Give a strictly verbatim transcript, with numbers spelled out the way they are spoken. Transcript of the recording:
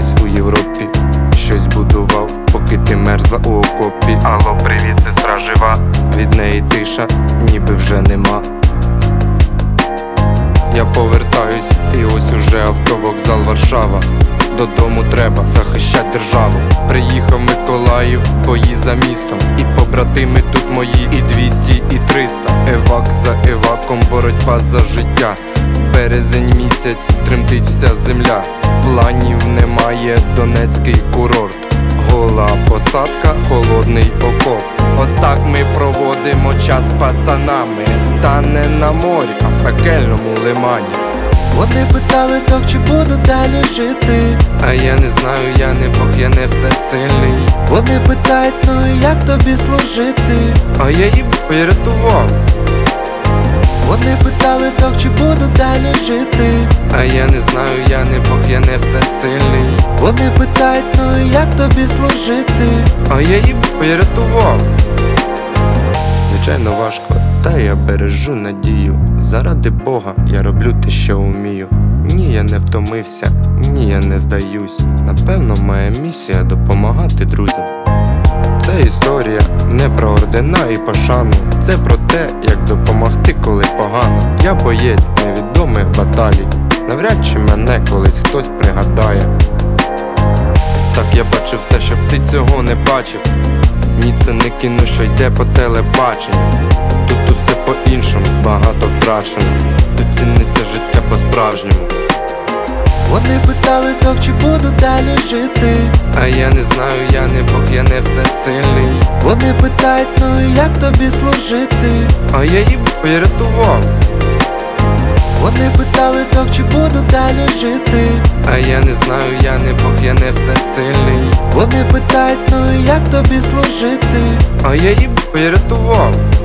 десь у Європі щось будував, поки ти мерзла у окопі. Алло, привіт, сестра жива. Від неї тиша, ніби вже нема. Я повертаюсь, і ось уже автовокзал Варшава. Додому треба захищать державу. Приїхав Миколаїв, бої за містом. І побратими тут мої, і двісті, і триста. Евак за еваком, боротьба за життя. Березень місяць, тремтить вся земля. Планів немає, Донецький курорт. Гола посадка, холодний окоп. Отак ми проводимо час з пацанами. Та не на морі, а в пекельному лимані. Вони питали так, чи буду далі жити. А я не знаю, я не Бог, я не всесильний. Вони питають, ну і як тобі служити. А я їм порятував. Вони питали так, чи буду далі жити. А я не знаю, я не Бог, я не всесильний. Вони питають, ну і як тобі служити. А я їм порятував. Звичайно важко, та я бережу надію. Заради Бога я роблю те, що вмію. Ні, я не втомився, ні, я не здаюсь. Напевно, моя місія допомагати друзям. Це історія не про ордена і пошану. Це про те, як допомогти, коли погано. Я боєць невідомих баталій. Навряд чи мене колись хтось пригадає. Так я бачив те, щоб ти цього не бачив. Ні, це не кіно, що йде по телебаченню. Тут усе по-іншому, багато втрачено. Тут ціниться життя по-справжньому. Вони питали так, чи буду далі жити. А я не знаю, я не Бог, я не всесильний. Вони питають, ну і як тобі служити. А я їм порятував. Вони питали так, чи буду далі жити. А я не знаю, я не Бог, я не всесильний. Вони питають, ну і як тобі служити. А я їм порятував.